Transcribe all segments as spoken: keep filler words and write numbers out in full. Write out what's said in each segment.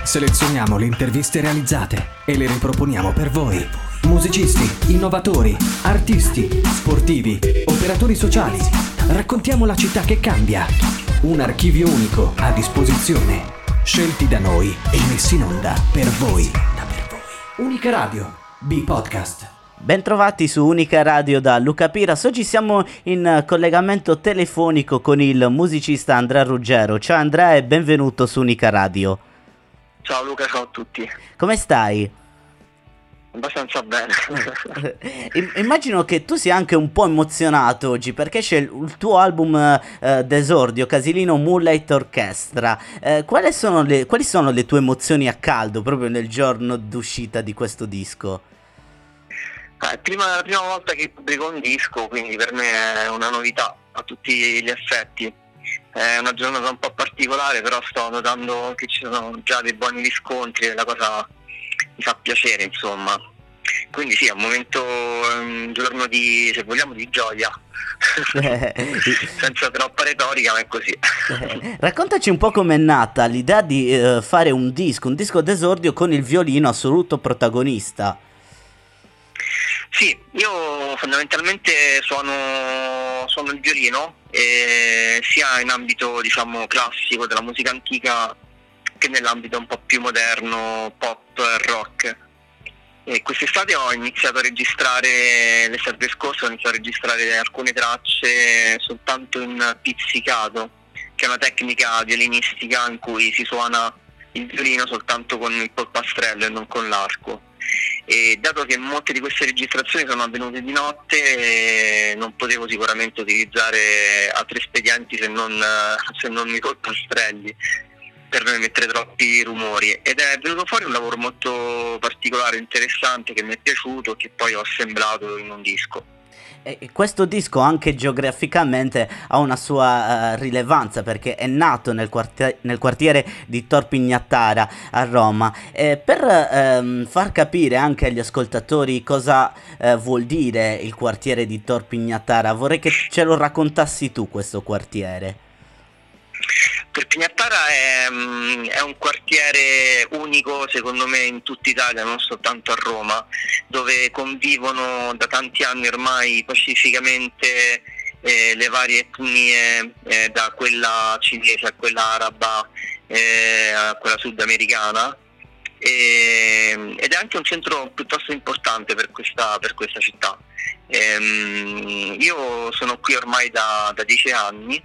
Selezioniamo le interviste realizzate e le riproponiamo per voi. Musicisti, innovatori, artisti, sportivi, operatori sociali. Raccontiamo la città che cambia. Un archivio unico a disposizione. Scelti da noi e messi in onda per voi. Unica Radio, B-Podcast. Bentrovati su Unica Radio da Luca Piras. Oggi siamo in collegamento telefonico con il musicista Andrea Ruggero. Ciao Andrea e benvenuto su Unica Radio. Ciao Luca, ciao a tutti. Come stai? Abbastanza bene. Immagino che tu sia anche un po' emozionato oggi perché c'è il tuo album eh, d'esordio, Casilino Moonlight Orchestra. Eh, quali sono le, quali sono le tue emozioni a caldo proprio nel giorno d'uscita di questo disco? Eh, prima, la prima volta che pubblico un disco, quindi per me è una novità a tutti gli effetti. È una giornata un po' particolare, però sto notando che ci sono già dei buoni riscontri e la cosa mi fa piacere, insomma. Quindi sì, è un momento, un giorno di, se vogliamo, di gioia. Senza troppa retorica, ma è così. Raccontaci un po' com'è nata l'idea di eh, fare un disco, un disco d'esordio con il violino assoluto protagonista. Sì, io fondamentalmente suono, suono il violino, eh, sia in ambito, diciamo, classico della musica antica che nell'ambito un po' più moderno, pop e rock. E quest'estate ho iniziato a registrare, l'estate scorsa ho iniziato a registrare alcune tracce soltanto in pizzicato, che è una tecnica violinistica in cui si suona il violino soltanto con il polpastrello e non con l'arco. E dato che molte di queste registrazioni sono avvenute di notte, eh, non potevo sicuramente utilizzare altri espedienti se non, se non i polpastrelli per non emettere troppi rumori, ed è venuto fuori un lavoro molto particolare, interessante, che mi è piaciuto e che poi ho assemblato in un disco. E questo disco anche geograficamente ha una sua uh, rilevanza perché è nato nel, quartier- nel quartiere di Tor Pignattara a Roma. E per um, far capire anche agli ascoltatori cosa uh, vuol dire il quartiere di Tor Pignattara, vorrei che ce lo raccontassi tu questo quartiere. Tor Pignattara è, è un quartiere unico secondo me in tutta Italia, non soltanto a Roma, dove convivono da tanti anni ormai pacificamente eh, le varie etnie, eh, da quella cinese a quella araba, eh, a quella sudamericana, e, ed è anche un centro piuttosto importante per questa, per questa città. Ehm, io sono qui ormai da, da dieci anni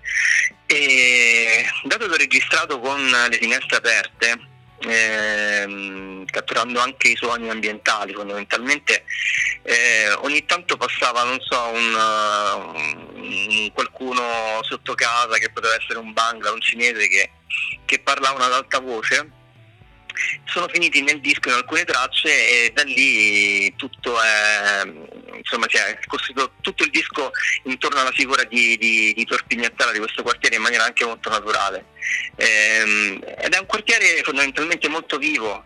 e dato che ho registrato con le finestre aperte, ehm, catturando anche i suoni ambientali fondamentalmente, eh, ogni tanto passava, non so, un, un qualcuno sotto casa, che poteva essere un bangla, un cinese che, che parlava ad alta voce. Sono finiti nel disco in alcune tracce e da lì tutto è, insomma, si è costruito tutto il disco intorno alla figura di, di, di Tor Pignattara, di questo quartiere, in maniera anche molto naturale. Ehm, ed è un quartiere fondamentalmente molto vivo.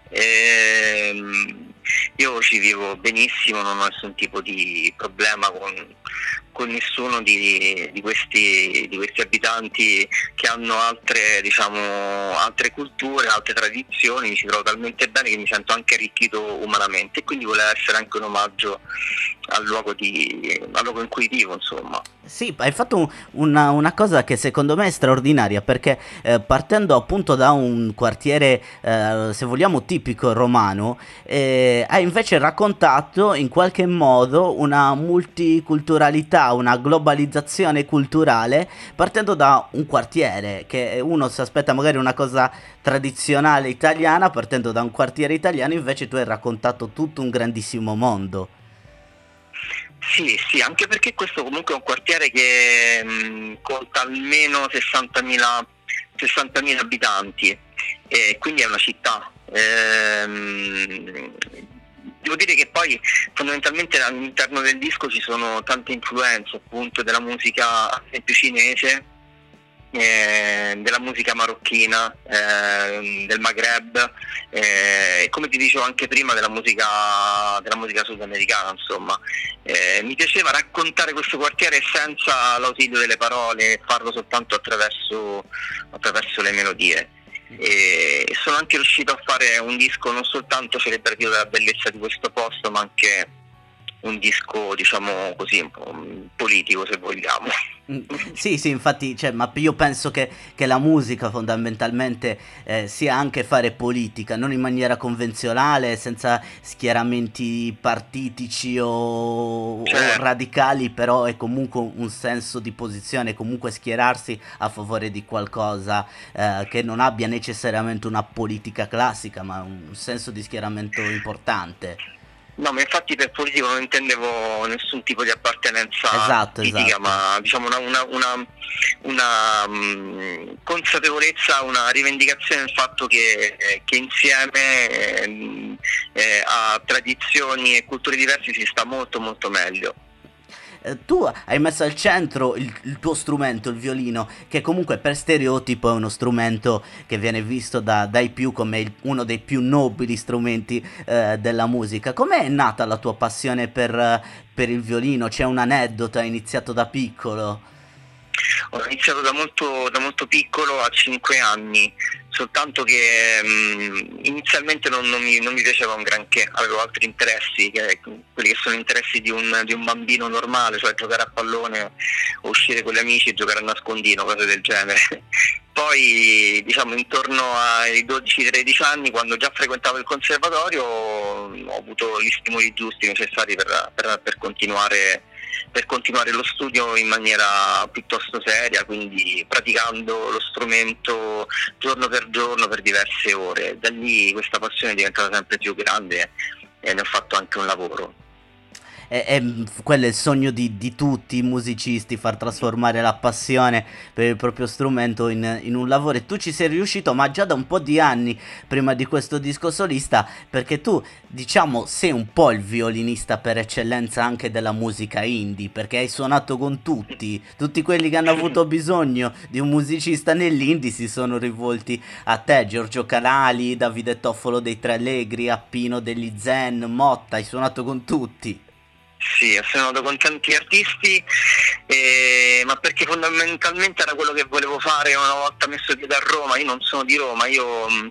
Ehm, io ci vivo benissimo, non ho nessun tipo di problema con, con nessuno di, di, questi, di questi abitanti che hanno altre, diciamo, altre culture, altre tradizioni. Mi ci trovo talmente bene che mi sento anche arricchito umanamente, e quindi voleva essere anche un omaggio al luogo, di, al luogo in cui vivo, insomma. Sì, hai fatto una, una cosa che secondo me è straordinaria, perché eh, partendo appunto da un quartiere, eh, se vogliamo, tipico romano, eh, hai invece raccontato in qualche modo una multiculturalità, una globalizzazione culturale, partendo da un quartiere che uno si aspetta magari una cosa tradizionale italiana, partendo da un quartiere italiano, invece tu hai raccontato tutto un grandissimo mondo. Sì, sì, anche perché questo comunque è un quartiere che mh, conta almeno sessantamila abitanti, e quindi è una città. Ehm, devo dire che poi fondamentalmente all'interno del disco ci sono tante influenze, appunto, della musica ad esempio cinese, eh, della musica marocchina, eh, del Maghreb, eh, e come ti dicevo anche prima della musica, della musica sudamericana, insomma. Eh, mi piaceva raccontare questo quartiere senza l'ausilio delle parole, farlo soltanto attraverso, attraverso le melodie. e sono anche riuscito a fare un disco non soltanto celebrativo della bellezza di questo posto, ma anche un disco, diciamo così, un po' politico, se vogliamo. Sì, sì, infatti, cioè, ma io penso che, che la musica fondamentalmente eh, sia anche fare politica, non in maniera convenzionale, senza schieramenti partitici o, o Certo. radicali, però è comunque un senso di posizione, comunque schierarsi a favore di qualcosa eh, che non abbia necessariamente una politica classica, ma un senso di schieramento importante. No, ma infatti per politico non intendevo nessun tipo di appartenenza Esatto, politica, esatto. ma diciamo una, una, una, una mh, consapevolezza, una rivendicazione del fatto che, eh, che insieme eh, eh, a tradizioni e culture diverse si sta molto molto meglio. Eh, tu hai messo al centro il, il tuo strumento, il violino, che comunque per stereotipo è uno strumento che viene visto da, dai più come il- uno dei più nobili strumenti eh, della musica. Com'è nata la tua passione per, eh, per il violino? C'è un aneddoto, hai iniziato da piccolo? Ho iniziato da molto, da molto piccolo, a cinque anni, soltanto che mh, inizialmente non, non, mi, non mi piaceva un granché, avevo altri interessi, che, quelli che sono interessi di un, di un bambino normale, cioè giocare a pallone o uscire con gli amici e giocare a nascondino, cose del genere. Poi, diciamo, intorno ai dodici tredici anni, quando già frequentavo il conservatorio, ho avuto gli stimoli giusti necessari per, per, per continuare per continuare lo studio in maniera piuttosto seria, quindi praticando lo strumento giorno per giorno per diverse ore. Da lì questa passione è diventata sempre più grande e ne ho fatto anche un lavoro. E, e, mh, quello è il sogno di, di tutti i musicisti, far trasformare la passione per il proprio strumento in, in un lavoro, e tu ci sei riuscito, ma già da un po' di anni prima di questo disco solista, perché tu, diciamo, sei un po' il violinista per eccellenza anche della musica indie, perché hai suonato con tutti, tutti quelli che hanno avuto bisogno di un musicista nell'indie si sono rivolti a te. Giorgio Canali, Davide Toffolo dei Tre Allegri, Appino degli Zen, Motta, hai suonato con tutti. Sì, ho suonato con tanti artisti, eh, ma perché fondamentalmente era quello che volevo fare una volta messo piede a Roma. Io non sono di Roma, io mh,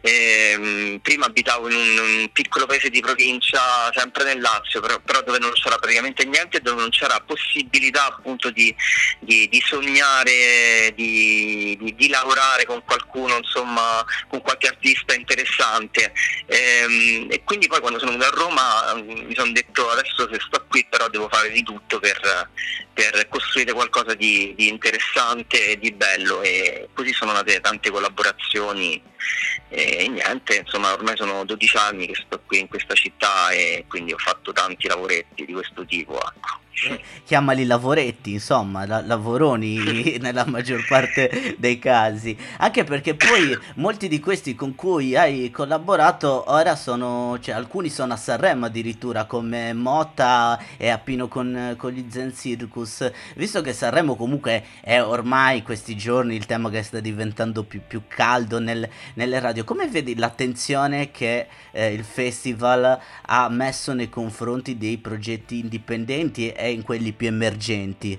ehm, prima abitavo in un, un piccolo paese di provincia, sempre nel Lazio, però, però dove non c'era praticamente niente, dove non c'era possibilità appunto di, di, di sognare, di, di, di lavorare con qualcuno, insomma, con qualche artista interessante. Ehm, e quindi poi quando sono venuto a Roma mh, mi sono detto: adesso se sto qui però devo fare di tutto per, per costruire qualcosa di, di interessante e di bello, e così sono nate tante collaborazioni e niente, insomma ormai sono dodici anni che sto qui in questa città e quindi ho fatto tanti lavoretti di questo tipo, ecco. Chiamali lavoretti, insomma, la- lavoroni nella maggior parte dei casi. Anche perché poi molti di questi con cui hai collaborato ora sono, cioè alcuni sono a Sanremo addirittura, come Motta e Appino con, con gli Zen Circus. Visto che Sanremo comunque è ormai questi giorni il tema che sta diventando più, più caldo nel- nelle radio, come vedi l'attenzione che eh, il festival ha messo nei confronti dei progetti indipendenti e in quelli più emergenti?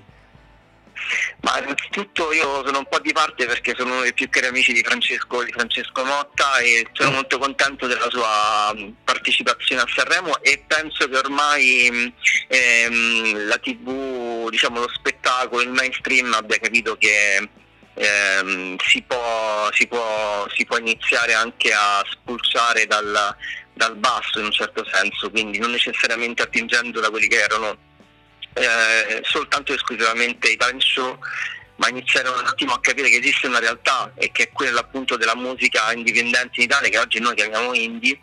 Ma innanzitutto io sono un po' di parte perché sono uno dei più cari amici di Francesco, di Francesco Motta, e sono molto contento della sua mh, partecipazione a Sanremo, e penso che ormai mh, ehm, la tivù, diciamo lo spettacolo, il mainstream abbia capito che ehm, si può, si può, si può iniziare anche a spulciare dal, dal basso in un certo senso, quindi non necessariamente attingendo da quelli che erano eh, soltanto e esclusivamente i talent show, ma iniziare un attimo a capire che esiste una realtà, e che è quella appunto della musica indipendente in Italia, che oggi noi chiamiamo indie.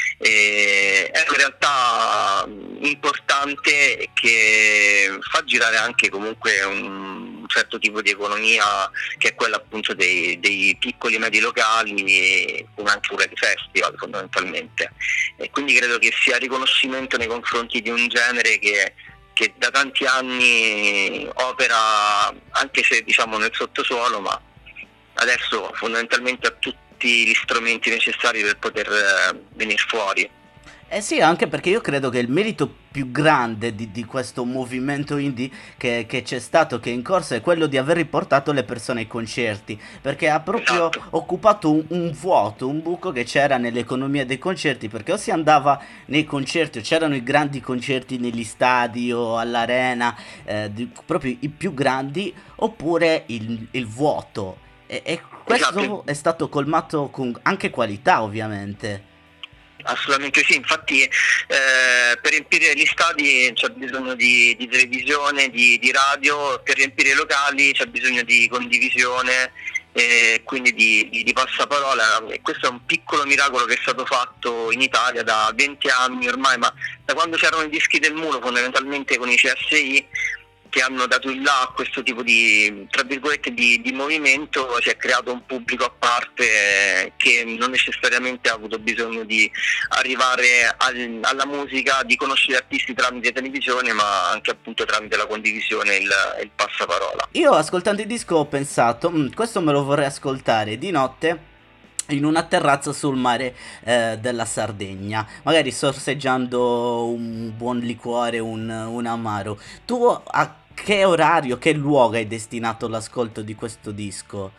E è una realtà importante che fa girare anche comunque un certo tipo di economia, che è quella appunto dei, dei piccoli e medi locali, come anche quella di festival fondamentalmente. E quindi credo che sia riconoscimento nei confronti di un genere che che da tanti anni opera, anche se diciamo nel sottosuolo, ma adesso fondamentalmente ha tutti gli strumenti necessari per poter eh, venire fuori. Eh sì, anche perché io credo che il merito più grande di, di questo movimento indie che, che c'è stato, che è in corso, è quello di aver riportato le persone ai concerti, perché ha proprio Esatto. occupato un, un vuoto, un buco che c'era nell'economia dei concerti, perché o si andava nei concerti, o c'erano i grandi concerti negli stadi o all'arena, eh, di- proprio i più grandi, oppure il, il vuoto. E, e questo Esatto. è stato colmato con anche qualità, ovviamente. Assolutamente sì, infatti eh, per riempire gli stadi c'è bisogno di, di televisione, di, di radio, per riempire i locali c'è bisogno di condivisione e quindi di, di, di passaparola, e questo è un piccolo miracolo che è stato fatto in Italia da venti anni ormai, ma da quando c'erano i dischi del muro, fondamentalmente con i C S I, che hanno dato il là a questo tipo di, tra virgolette, di, di movimento. Si è creato un pubblico a parte eh, che non necessariamente ha avuto bisogno di arrivare al- alla musica, di conoscere gli artisti tramite televisione, ma anche appunto tramite la condivisione e il, e il passaparola. Io ascoltando il disco ho pensato, "Mm, questo me lo vorrei ascoltare di notte in una terrazza sul mare eh, della Sardegna, magari sorseggiando un buon liquore, un, un amaro. Tu a che orario, che luogo hai destinato l'ascolto di questo disco?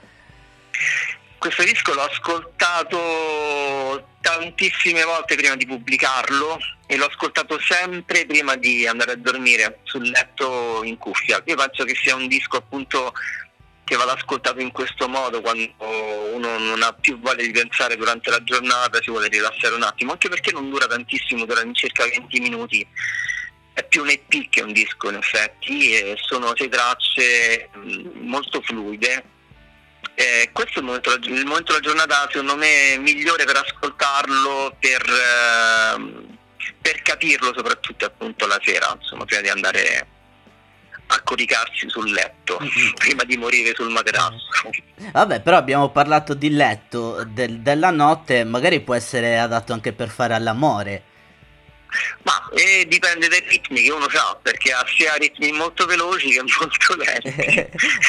Questo disco l'ho ascoltato tantissime volte prima di pubblicarlo e l'ho ascoltato sempre prima di andare a dormire sul letto in cuffia. Io penso che sia un disco appunto che vada ascoltato in questo modo, quando uno non ha più voglia di pensare durante la giornata, si vuole rilassare un attimo, anche perché non dura tantissimo, dura circa venti minuti. È più un E P che un disco in effetti, e sono sei tracce mh, molto fluide. Eh, questo è il momento, il momento della giornata secondo me migliore per ascoltarlo, per, ehm, per capirlo soprattutto appunto la sera, insomma, prima di andare a coricarsi sul letto, Mm-mm. prima di morire sul materasso. Vabbè, però abbiamo parlato di letto, del- della notte, magari può essere adatto anche per fare all'amore. Ma eh, dipende dai ritmi che uno ha, perché ha sia ritmi molto veloci che molto lenti.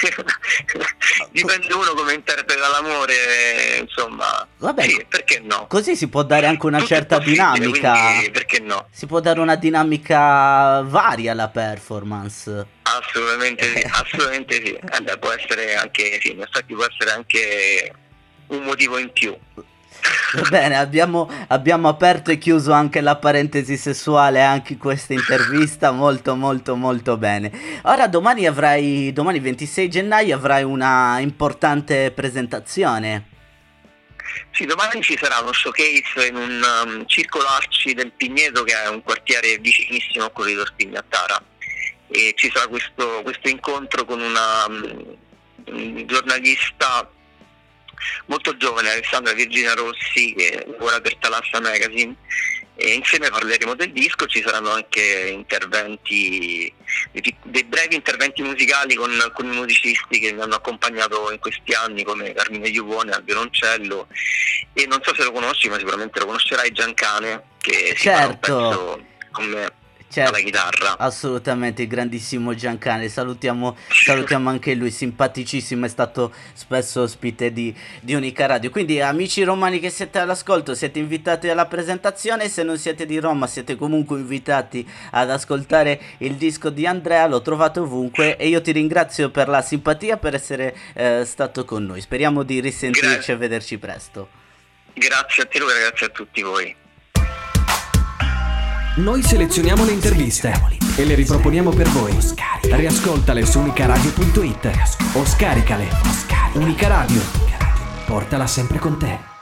Dipende uno come interpreta l'amore, eh, insomma. Vabbè, Sì, perché no? così si può dare anche una Tutto è certa possibile, dinamica. quindi perché no? Si può dare una dinamica varia alla performance. Assolutamente sì, assolutamente sì. Eh beh, può essere anche, sì, in effetti può essere anche un motivo in più. Va bene, abbiamo, abbiamo aperto e chiuso anche la parentesi sessuale anche in questa intervista, molto molto molto bene. Ora domani avrai, domani ventisei gennaio avrai una importante presentazione. Sì, domani ci sarà uno showcase in un um, circolo Arci del Pigneto, che è un quartiere vicinissimo a Corrido Spignattara, e ci sarà questo, questo incontro con una um, un giornalista molto giovane, Alessandra Virginia Rossi, che lavora per Talassa Magazine, e insieme parleremo del disco. Ci saranno anche interventi, dei, dei brevi interventi musicali con alcuni musicisti che mi hanno accompagnato in questi anni, come Carmine Iuvone al violoncello, e non so se lo conosci, ma sicuramente lo conoscerai, Giancane, che si farà un Certo. pezzo con me Certo, alla chitarra. assolutamente, il grandissimo Giancane, salutiamo, salutiamo anche lui, simpaticissimo, è stato spesso ospite di, di Unica Radio. Quindi amici romani che siete all'ascolto, siete invitati alla presentazione, se non siete di Roma siete comunque invitati ad ascoltare il disco di Andrea, lo trovate ovunque, e io ti ringrazio per la simpatia, per essere eh, stato con noi. Speriamo di risentirci Grazie. e vederci presto. Grazie a te Luca, grazie a tutti voi. Noi selezioniamo le interviste e le riproponiamo per voi. Riascoltale su unicaradio punto it o scaricale. Unica Radio, portala sempre con te.